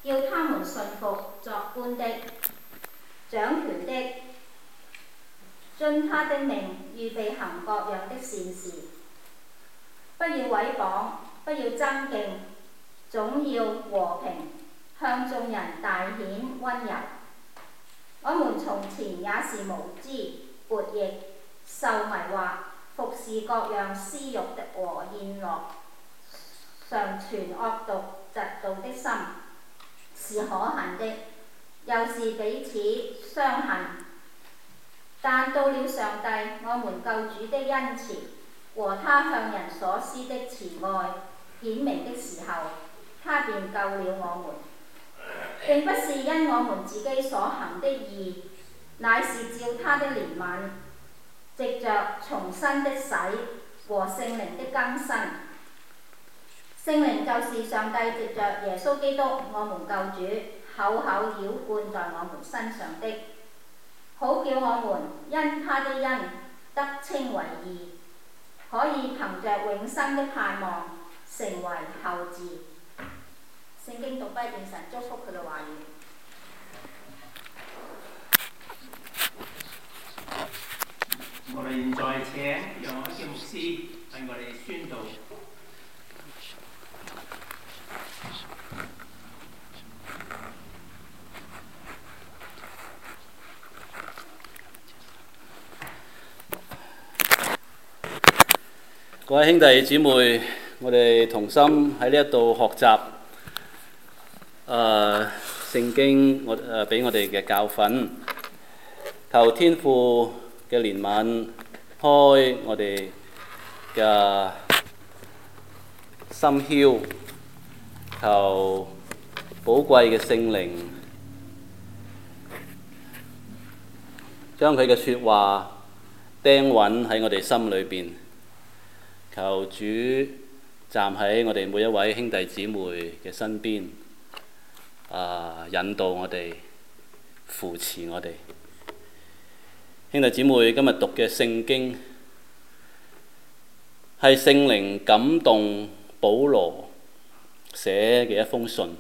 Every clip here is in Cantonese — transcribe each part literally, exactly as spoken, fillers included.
叫他們信服作官的、掌權的，遵他的命預備行各樣的善事。不要毀謗，不要爭競，總要和平，向眾人大顯溫柔。我們從前也是無知、悖逆、受迷惑，服侍各樣私欲的和宴樂，常存惡毒嫉妒的心，是可恨的，又是彼此相恨。但到了上帝我們救主的恩慈和他向人所施的慈愛顯明的時候，他便救了我們，並不是因我們自己所行的義，乃是照他的憐憫，藉着重生的洗和聖靈的更新。聖靈就是上帝藉着耶穌基督我們救主厚厚澆灌在我們身上的，好叫我們因他的恩得稱為義，可以憑着永生的盼望成為後嗣。聖經讀畢，願神祝福佢嘅話語。 我哋現在請楊海基牧師為我哋宣道。 各位兄弟姊妹，我哋同心喺呢一度學習誒聖經，我誒俾我哋嘅教訓，求天父嘅憐憫開我哋嘅心竅，求寶貴嘅聖靈將佢嘅説話釘穩喺我哋心裏邊。求主站喺我哋每一位兄弟姊妹嘅身邊，啊，引導我哋，扶持我哋。兄弟姊妹，今日讀嘅聖經係聖靈感動保羅寫嘅一封信。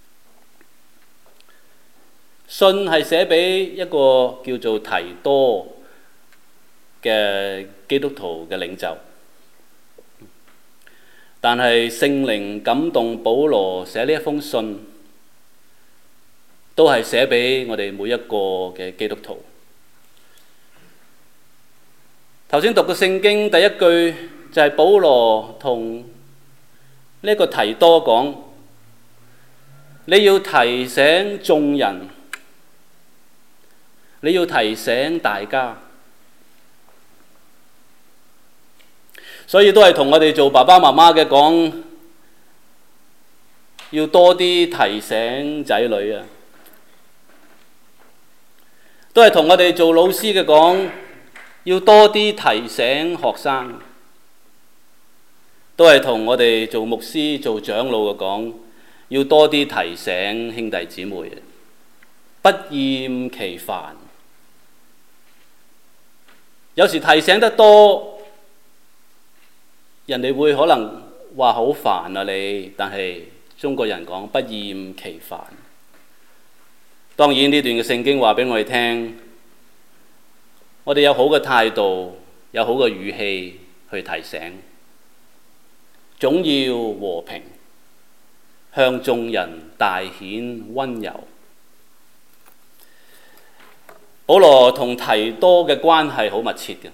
信係寫俾一個叫做提多嘅基督徒嘅領袖。但係聖靈感動保羅寫呢一封信，都係寫俾我哋每一個嘅基督徒。頭先讀嘅聖經第一句就係保羅同呢個提多講：你要提醒眾人，你要提醒大家。所以都係同我哋做爸爸媽媽嘅講，要多啲提醒仔女啊！都係同我哋做老師嘅講，要多啲提醒學生。都係同我哋做牧師、做長老嘅講，要多啲提醒兄弟姊妹，不厭其煩。有時提醒得多，人哋會可能話好煩啊你，但係中國人講不厭其煩。當然呢段嘅聖經話俾我哋聽，我哋有好嘅態度，有好嘅語氣去提醒，總要和平，向眾人大顯溫柔。保羅同提多嘅關係好密切嘅。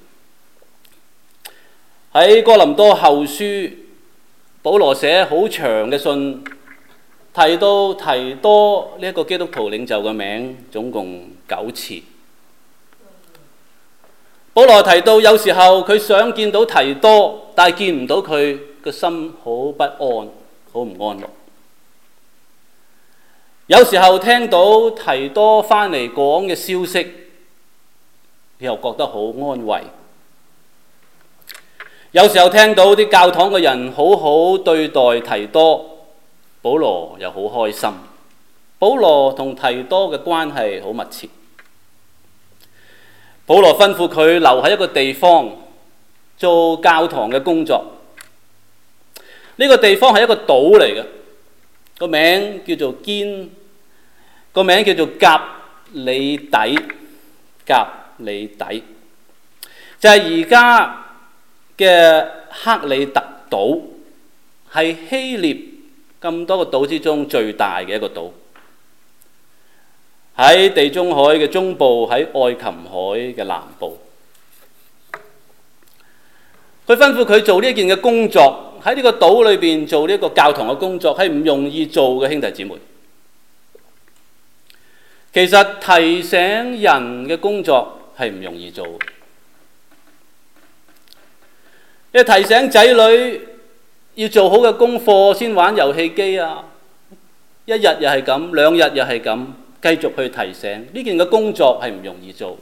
喺哥林多後書，保羅寫好長嘅信，提到提多呢一個基督徒領袖嘅名，總共九次。保羅提到有時候佢想見到提多，但係見唔到佢，個心好不安，好唔安樂。有時候聽到提多返嚟講嘅消息，又覺得好安慰。有時候聽到啲教堂嘅人好好對待提多，保羅又好開心。保羅同提多嘅關係好密切。保羅吩咐佢留喺一個地方做教堂嘅工作。呢個地方係一個島嚟嘅，個名叫做堅個名叫做甲里底，甲里底就係而家嘅克里特島，係希臘咁多個島之中最大嘅一個島，喺地中海嘅中部，喺愛琴海嘅南部。佢吩咐佢做呢件嘅工作，喺呢個島裏邊做呢個教堂嘅工作係唔容易做嘅，兄弟姊妹。其實提醒人嘅工作係唔容易做，因為提醒仔女要做好嘅功課先玩遊戲機啊，一日又係咁，兩日又係咁，繼續去提醒呢件嘅工作係唔容易做。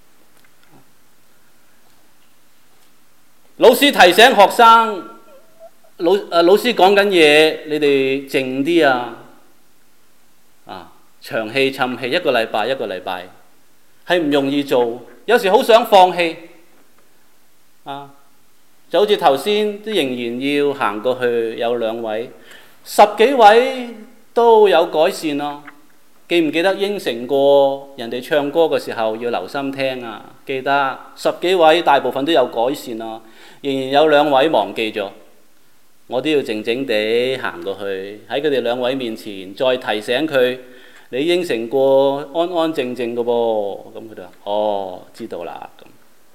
老師提醒學生，老誒老師講緊嘢，你哋靜啲啊！啊，長氣沉氣，一個禮拜一個禮拜，係唔容易做。有時好想放棄啊！就好似頭先都仍然要行過去，有兩位、十幾位都有改善咯。記唔記得應承過人哋唱歌嘅時候要留心聽啊？記得十幾位大部分都有改善啊，仍然有兩位忘記咗，我都要靜靜地行過去，喺佢哋兩位面前再提醒佢，你應承過安安靜靜嘅噃。咁佢哋話：哦，知道啦。咁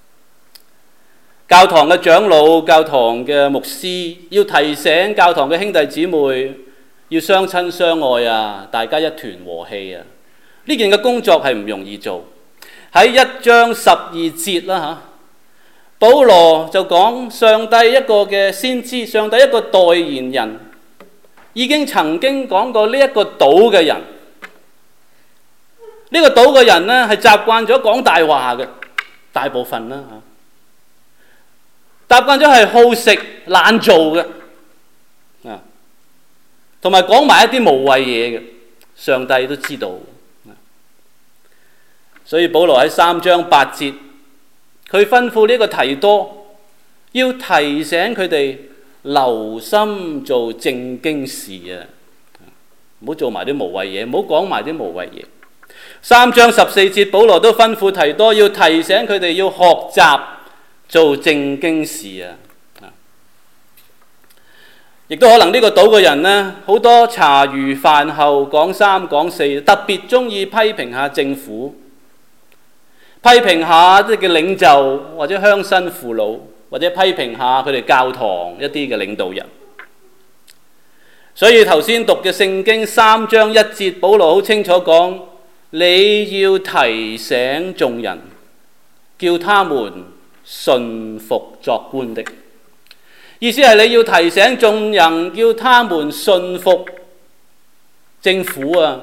教堂嘅長老、教堂嘅牧師要提醒教堂嘅兄弟姊妹要相親相愛啊，大家一團和氣啊。呢件嘅工作係唔容易做。喺一章十二節啦嚇，保羅就講上帝一個嘅先知，上帝一個代言人，已經曾經講過呢一個島嘅人，呢個島嘅人呢係習慣咗講大話嘅，大部分啦嚇，習慣咗係好食懶做嘅啊，同埋講埋一啲無謂嘢嘅，上帝都知道。所以保羅喺三章八節，佢吩咐呢個提多，要提醒佢哋留心做正經事啊，唔好做埋啲無謂嘢，唔好講埋啲無謂嘢。三章十四節，保羅都吩咐提多要提醒佢哋要學習做正經事啊。亦都可能呢個島嘅人呢，好多茶餘飯後講三講四，特別中意批評下政府，批評下啲嘅領袖或者鄉紳父老，或者批評下佢哋教堂一啲嘅領導人。所以頭先讀嘅聖經三章一節，保羅好清楚講，你要提醒眾人，叫他們順服作官的。意思係你要提醒眾人，叫他們順服政府啊，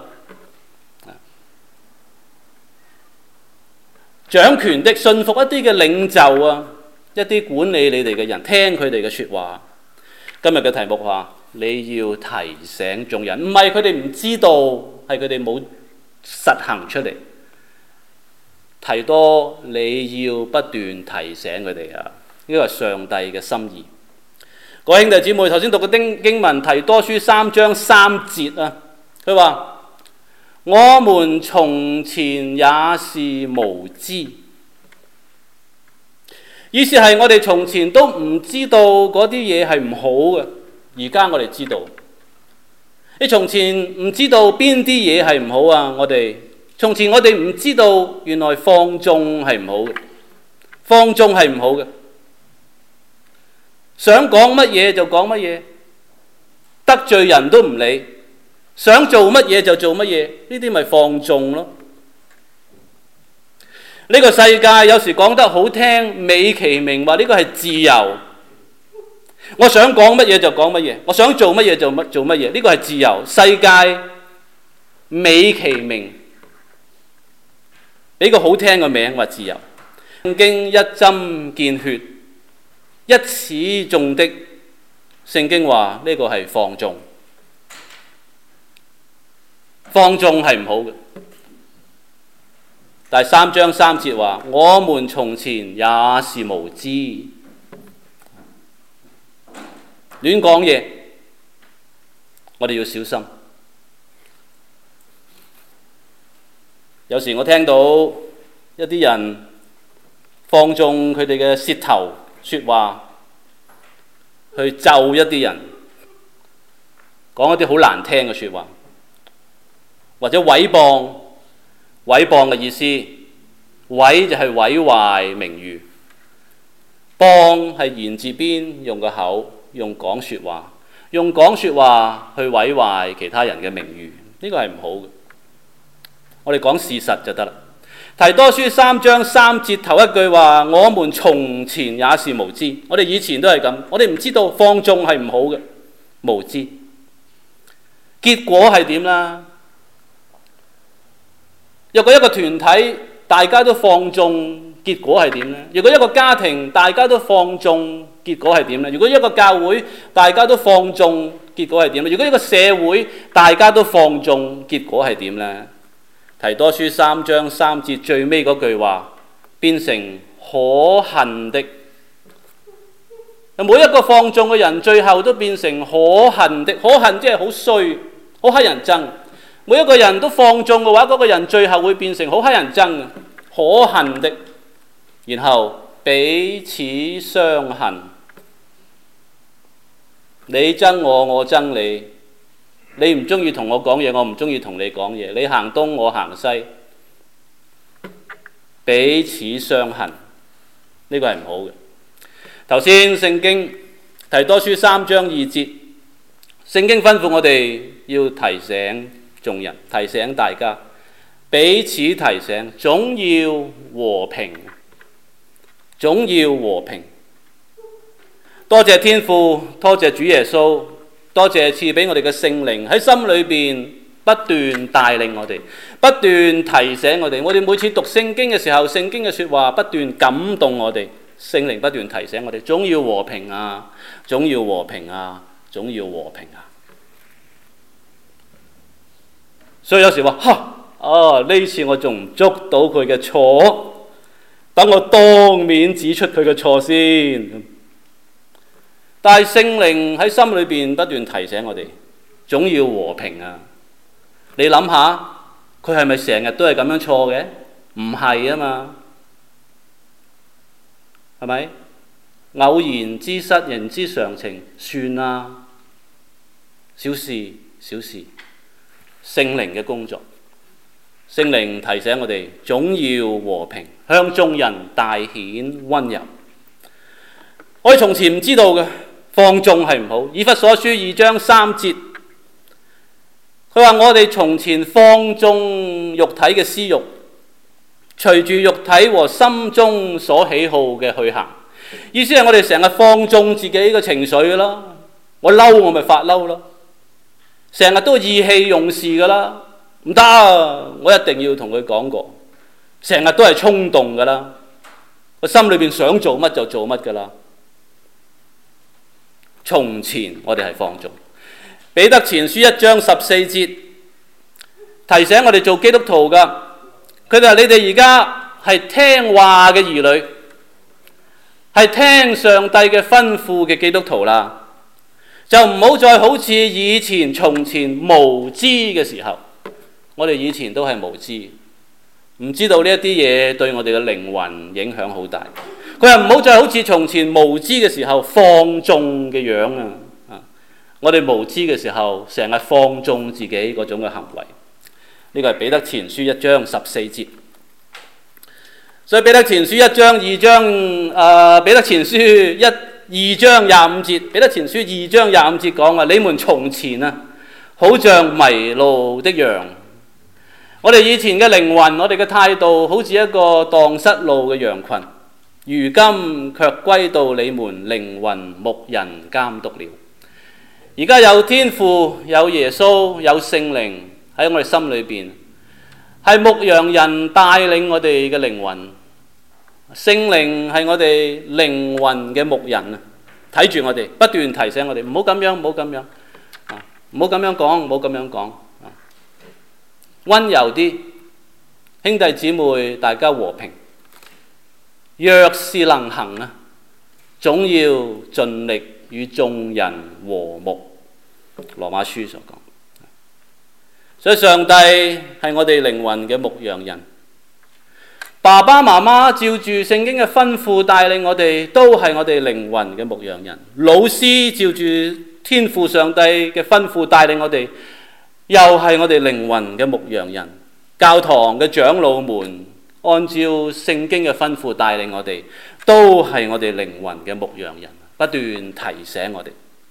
掌權的，順服一啲嘅領袖啊，一啲管理你哋嘅人，聽佢哋嘅說話。今日嘅題目話，你要提醒眾人，唔係佢哋唔知道，係佢哋冇實行出嚟。提多你要不斷提醒佢哋啊，呢個係上帝嘅心意。各位兄弟姊妹，頭先讀嘅經經文提多書三章三節啊，佢話：我們從前也是無知，意思係我哋從前都唔知道嗰啲嘢係唔好嘅，而家我哋知道。你從前唔知道邊啲嘢係唔好啊？我哋從前我哋唔知道原來放縱係唔好嘅，放縱係唔好嘅。想講乜嘢就講乜嘢，得罪人都唔理，想做乜嘢就做乜嘢，呢啲咪放縱咯。呢個世界有時講得好聽，美其名話呢個係自由，我想講乜嘢就講乜嘢，我想做乜嘢就乜做乜嘢，呢個係自由。世界美其名俾個好聽嘅名話自由。聖經一針見血，一矢中的，聖經話呢個係放縱，放縱係唔好嘅。第三章三節話：我們從前也是無知，亂講嘢，我哋要小心。 有時我聽到一啲人放縱佢哋嘅舌頭説話，去咒一啲人，講一啲好難聽嘅説話，或者毀謗。毀謗嘅意思，毀就係毀壞名譽，謗係言字邊用個口，用講説話，用講説話去毀壞其他人嘅名譽，呢個係唔好嘅。我哋講事實就得啦。提多書三章三節頭一句話：我們從前也是無知。我哋以前都係咁，我哋唔知道放縱係唔好嘅，無知。結果係點啦？如果一個團體大家都放縱，結果係點呢？如果一個家庭大家都放縱，結果係點呢？如果一個教會大家都放縱，結果係點呢？如果一個社會大家都放縱，結果係點呢？提多書三章三節最尾嗰句話，變成可恨的。每一個放縱嘅人，最後都變成可恨的。可恨即係好衰，好乞人憎。每一個人都放縱嘅話，嗰個人最後會變成好乞人憎嘅，可恨的。然後彼此相恨，你憎我，我憎你。你唔中意同我講嘢，我唔中意同你講嘢。你行東，我行西，彼此相恨，呢個係唔好嘅。頭先聖經提多書三章二節，聖經吩咐我哋要提醒眾人，提醒大家，彼此提醒，總要和平，總要和平。多謝天父，多謝主耶穌。多謝賜俾我哋嘅聖靈喺心裏邊不斷帶領我哋，不斷提醒我哋。我哋每次讀聖經嘅時候，聖經嘅説話不斷感動我哋，聖靈不斷提醒我哋，總要和平啊，總要和平啊，總要和平啊。所以有時話嚇，啊呢次我仲唔捉到佢嘅錯，等我當面指出佢嘅錯先。但係聖靈喺心裏邊不斷提醒我哋，總要和平啊！你諗下，佢係咪成日都係咁樣錯嘅？唔係啊嘛，係咪？偶然之失，人之常情，算啦，小事小事。聖靈嘅工作，聖靈提醒我哋，總要和平，向眾人大顯温柔。我哋從前唔知道嘅。放縱係唔好。以弗所書二章三節，佢話我哋從前放縱肉體嘅私慾，隨住肉體和心中所喜好嘅去行。意思係我哋成日放縱自己嘅情緒噶啦，我嬲我咪發嬲咯，成日都意氣用事噶啦，唔得，我一定要同佢講過，成日都係衝動噶啦，我心裏邊想做乜就做乜噶啦。從前我哋係放縱。彼得前書一章十四節提醒我哋做基督徒噶，佢哋話你哋而家係聽話嘅兒女，係聽上帝嘅吩咐嘅基督徒啦，就唔好再好似以前從前無知嘅時候。我哋以前都係無知，唔知道呢一啲嘢對我哋嘅靈魂影響好大。佢話唔好再好似從前無知嘅時候放縱嘅樣啊！啊，我哋無知嘅時候成日放縱自己嗰種嘅行為，呢個係彼得前書一章十四節。所以彼得前書一章二章誒、呃，彼得前書一二章廿五節，彼得前書二章廿五節講話：你們從前啊，好像迷路的羊。我哋以前嘅靈魂，我哋嘅態度好似一個蕩失路嘅羊群。如今卻歸到你們靈魂牧人監督了。而家有天父、有耶穌、有聖靈喺我哋心裏邊，係牧羊人帶領我哋嘅靈魂。聖靈係我哋靈魂嘅牧人啊，睇住我哋，不斷提醒我哋唔好咁樣，唔好咁樣啊，唔好咁樣講，唔好咁樣講啊，溫柔啲，兄弟姊妹大家和平。若是能行啊，總要盡力與眾人和睦。羅馬書所講。 所以上帝係我哋靈魂嘅牧羊人。爸爸媽媽照住聖經嘅吩咐帶領我哋，都係我哋靈魂嘅牧羊人。老師照住天父上帝嘅吩咐帶領我哋，又係我哋靈魂嘅牧羊人。教堂嘅長老們按照聖經嘅吩咐帶領我哋，都係我哋靈魂嘅牧羊人，不斷提醒我哋。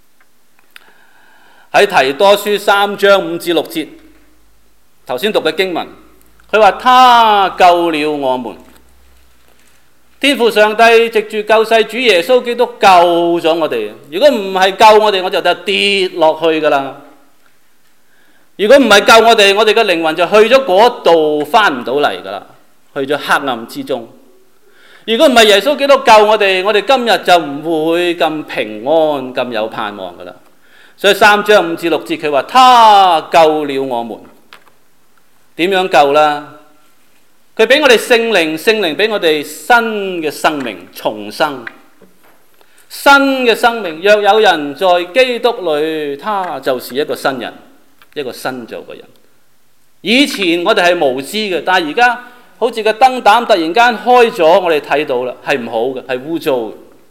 喺提多書三章五至六節，頭先讀嘅經文，佢話他救了我們。天父上帝藉住救世主耶穌基督救咗我哋。如果唔係救我哋，我就就跌落去噶啦。如果唔係救我哋，我哋嘅靈魂就去咗嗰度，翻唔到嚟噶啦，去咗黑暗之中。如果唔係耶穌基督救我哋，我哋今日就唔會咁平安、咁有盼望噶啦。所以三章五至六節佢話他救了我們。點樣救啦？佢俾我哋聖靈，聖靈俾我哋新嘅生命，重生。新嘅生命，若有人在基督裏，他就是一個新人，一個新造嘅人。以前我哋係無知嘅，但係而家好似個燈膽突然間開咗，我哋睇到啦，係唔好嘅，係污糟嘅。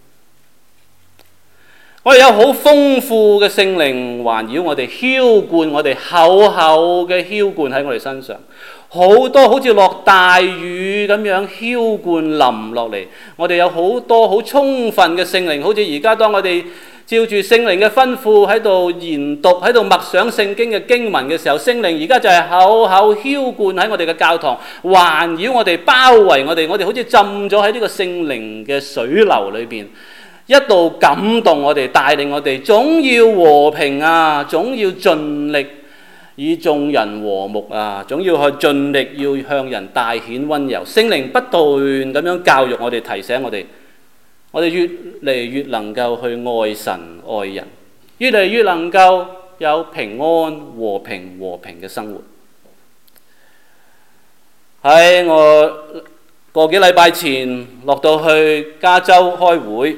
我哋有好豐富嘅聖靈環繞我哋，澆灌我哋，厚厚嘅澆灌喺我哋身上，好多好似落大雨咁樣澆灌淋落嚟。我哋有好多好充分嘅聖靈，好似而家當我哋照住聖靈嘅吩咐喺度研讀、喺度默想聖經嘅經文嘅時候，聖靈而家就係厚厚澆灌喺我哋嘅教堂，環繞我哋，包圍我哋，我哋好似浸咗喺呢個聖靈嘅水流裏邊。一度感動我哋，帶領我哋，總要和平啊，總要盡力與眾人和睦啊，總要去盡力要向人大顯溫柔。聖靈不斷咁樣教育我哋，提醒我哋，我哋越嚟越能夠去愛神愛人，越嚟越能夠有平安和平和平嘅生活。喺我個幾禮拜前落到去加州開會，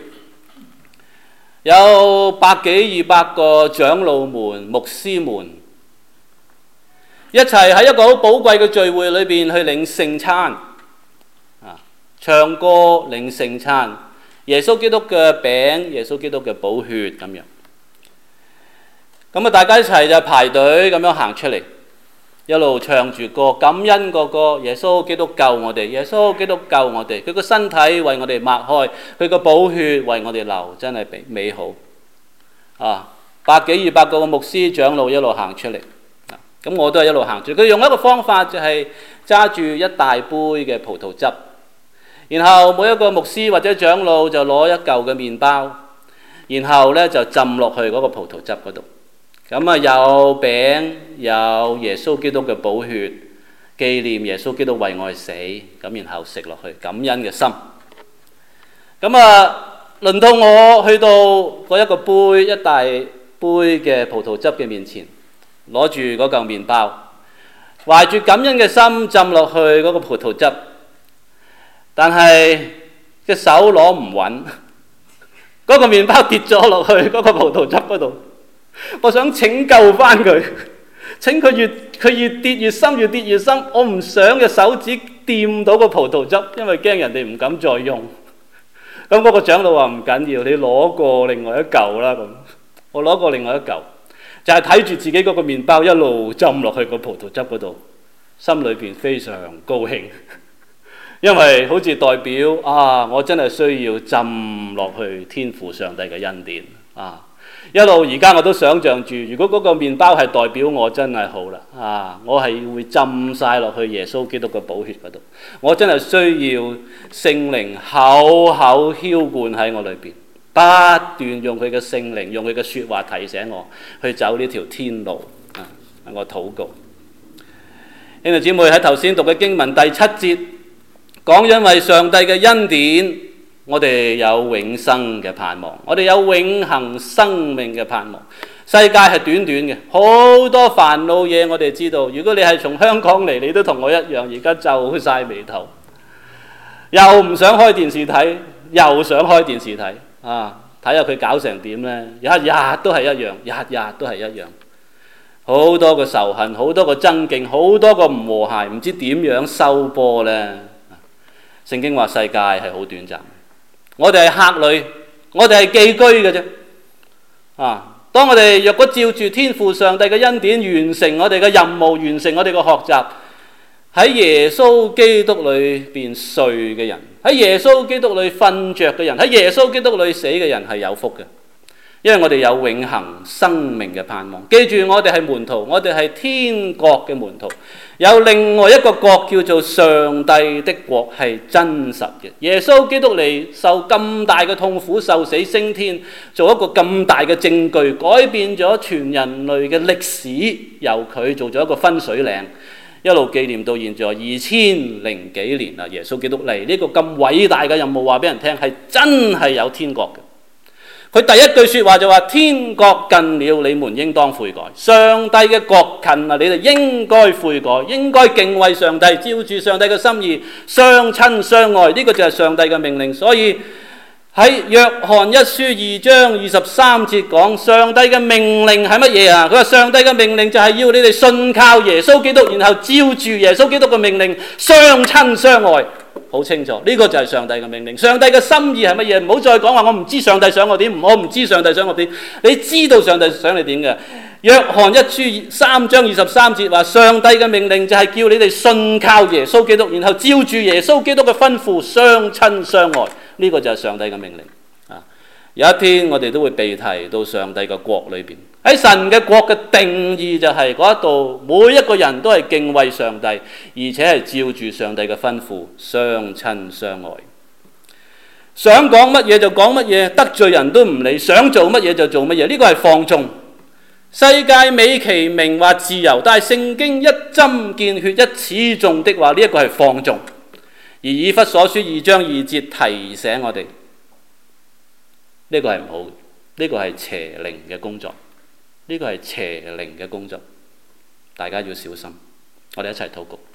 有百幾二百個長老們、牧師們一齊喺一個好寶貴嘅聚會裏邊去領聖餐，啊，唱歌領聖餐，耶穌基督嘅餅、耶穌基督嘅寶血咁樣。咁啊，大家一齊就排隊咁樣行出嚟，一路唱住歌，感恩個歌，耶穌基督救我哋，耶穌基督救我哋，佢個身體為我哋擘開，佢個寶血為我哋流，真係美好啊！百幾二百個牧師長老一路行出嚟，咁、啊、我都係一路行住。佢用一個方法就係揸住一大杯嘅葡萄汁，然後每一個牧師或者長老就攞一嚿嘅麵包，然後咧就浸落去嗰個葡萄汁嗰度。咁啊，有餅有耶穌基督嘅寶血，紀念耶穌基督為我哋死，咁然後食落去，感恩嘅心。咁啊，輪到我去到嗰一個杯，一大杯嘅葡萄汁嘅面前，攞住嗰嚿麵包，懷住感恩嘅心浸落去嗰個葡萄汁，但係隻手攞唔穩，嗰個麵包跌咗落去嗰個葡萄汁嗰度。我想拯救翻佢，請佢越佢越跌越深，越跌越深。我唔想嘅手指掂到個葡萄汁，因為驚人哋唔敢再用。咁嗰個長老話唔緊要，你攞過另外一嚿啦。咁我攞過另外一嚿，就係睇住自己嗰個麵包一路浸落去個葡萄汁嗰度，心裏邊非常高興，因為好似代表啊，我真係需要浸落去天父上帝嘅恩典啊！一路而家我都想像住，如果嗰個麵包係代表我，真係好啦啊！我係會浸晒落去耶穌基督嘅寶血嗰度，我真係需要聖靈厚厚澆灌喺我裏邊，不斷用佢嘅聖靈，用佢嘅説話提醒我去走呢條天路啊！我禱告，兄弟姊妹，喺頭先讀嘅經文第七節講，因為上帝嘅恩典，我哋有永生嘅盼望，我哋有永恆生命嘅盼望。世界係短短嘅，好多煩惱嘢我哋知道。如果你係從香港嚟，你都同我一樣，而家皺晒眉頭，又唔想開電視睇，又想開電視睇啊！睇下佢搞成點呢？日日都係一樣，日日都係一樣。 好多個仇恨，好多個爭競，好多個唔和諧，唔知點樣收波呢？聖經話世界係好短暫，我哋係客旅，我哋係寄居嘅啫。啊，當我哋若果照住天父上帝嘅恩典完成我哋嘅任務，完成我哋嘅學習，喺耶穌基督裏邊睡嘅人，喺耶穌基督裏瞓着嘅人，喺耶穌基督裏死嘅人係有福嘅，因為我哋有永恆生命嘅盼望。記住，我哋係門徒，我哋係天國嘅門徒，有另外一個國叫做上帝的國，係真實嘅。耶穌基督嚟受咁大嘅痛苦，受死升天，做一個咁大嘅證據，改變咗全人類嘅歷史，由佢做咗一個分水嶺，一路紀念到現在二千零幾年啦。耶穌基督嚟呢個咁偉大嘅任務，話俾人聽係真係有天國嘅。佢第一句說話就話：天國近了，你們應當悔改。上帝嘅國近啦，你哋應該悔改，應該敬畏上帝，照住上帝嘅心意，相親相愛。呢個就係上帝嘅命令。所以喺約翰一書二章二十三節講，上帝嘅命令係乜嘢啊？佢話上帝嘅命令就係要你哋信靠耶穌基督，然後照住耶穌基督嘅命令相親相愛。好清楚，呢、這個就係上帝嘅命令。上帝嘅心意係乜嘢？唔好再講話我唔知上帝想我點，我唔知上帝想我點。你知道上帝想你點嘅。約翰一書三章二十三節話，上帝嘅命令就係叫你哋信靠耶穌基督，然後照住耶穌基督嘅吩咐相親相愛。呢、這個就係上帝嘅命令。啊，有一天我哋都會被提到上帝嘅國裏邊。喺神嘅國嘅定義就係嗰一度，每一個人都係敬畏上帝，而且係照住上帝嘅吩咐相親相愛。想講乜嘢就講乜嘢，得罪人都唔理，想做乜嘢就做乜嘢。呢個係放縱。世界美其名話自由，但係聖經一針見血一矢中的話，呢一個係放縱。而以弗所書二章二節提醒我哋，呢個係唔好嘅，呢個係邪靈嘅工作。呢個係邪靈嘅工作，大家要小心。我哋一齊禱告。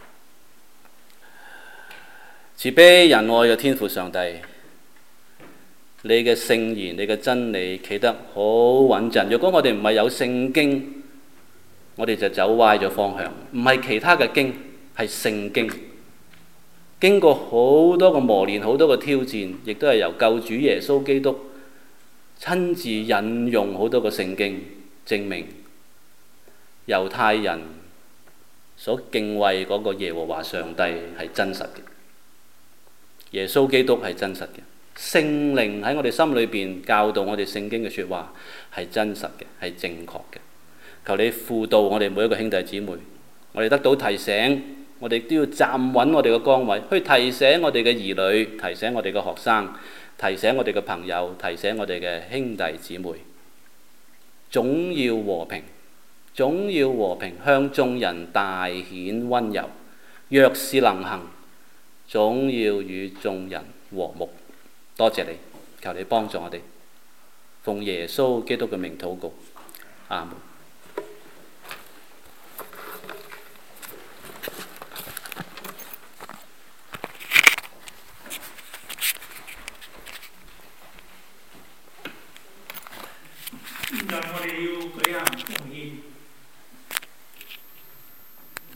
慈悲仁愛嘅天父上帝，你嘅聖言、你嘅真理企得好穩陣。如果我哋唔係有聖經，我哋就走歪咗方向。唔係其他嘅經，係聖經。經過好多個磨練，好多個挑戰，亦都係由救主耶穌基督親自引用好多個聖經，證明猶太人所敬畏嗰個耶和華上帝係真實嘅，耶穌基督係真實嘅，聖靈喺我哋心裏邊教導我哋聖經嘅說話係真實嘅，係正確嘅。求你輔導我哋每一個兄弟姊妹，我哋得到提醒，我哋都要站穩我哋嘅崗位，去提醒我哋嘅兒女，提醒我哋嘅學生，提醒我哋嘅朋友，提醒我哋嘅兄弟姊妹。總要和平，總要和平，向眾人大顯溫柔。若是能行，總要與眾人和睦。多謝你，求你幫助我哋，奉耶穌基督嘅名禱告，阿門。